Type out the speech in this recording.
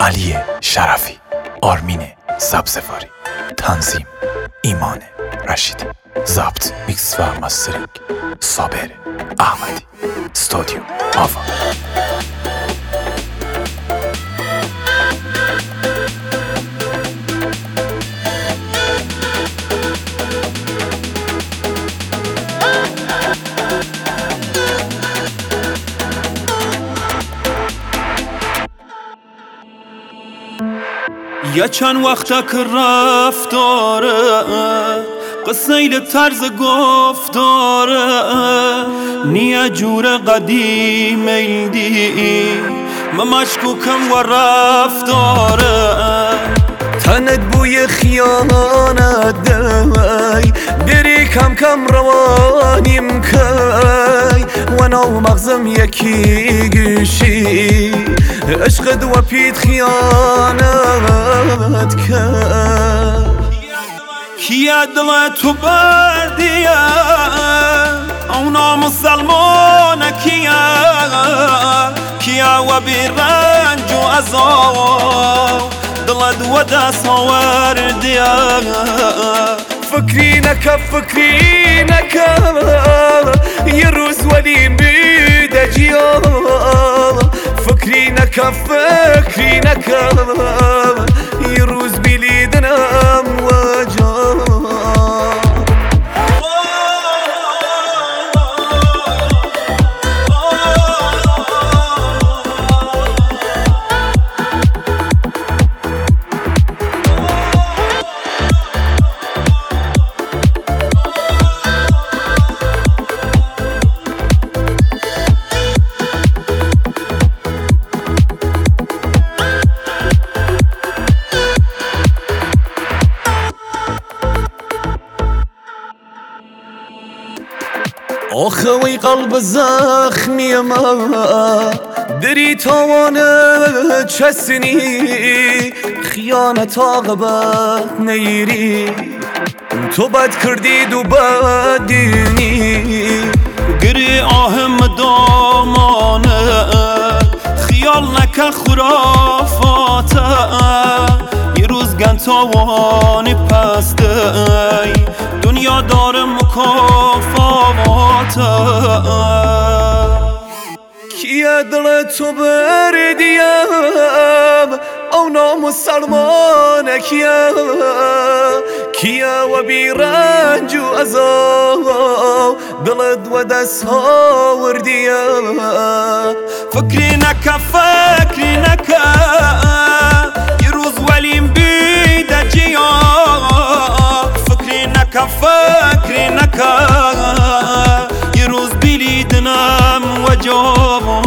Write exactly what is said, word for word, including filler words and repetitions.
علی شرفی، آرمین سبزواری، تنظیم ایمان رشیدی، ضبط میکس و مسترینگ صابر احمدی، استودیو آوا. یا چند وقتا که رفت داره قصه طرز گفتاره نیه جور قدیم ایدی من مشکوکم و رفت داره تنت بوی خیانت دی بری کم کم روانیم کی و نو مغزم یکی گوشی عشقت و پیت خیانت کرد کیا دل تو بردیه اونا مسلمان کیا کیا و بیرنج و عذاب دلت و دست آوردیه فکری نکه فکری نکه یه روز ولی بیده جیا فکری نکه فکری نکه یه روز بلیدنم وجا آخه وی قلب زخمی ما دری توانه چسنی خیانت عاقبت نیری تو بد کردی دو بدینی گری آهم دامانه خیال نکن خرافاته یه روز گن تاوانی پسته دنیا داره مکافاته کیه دل تو بردیم اونا مسلمانه کیه کیه و بیرنج و عذاب دلت و دست آوردیه فکری نکه فکری نکه یه روز ولیم بیده جیا فکری نکه فکری نکه یه روز بلیدنم و جواب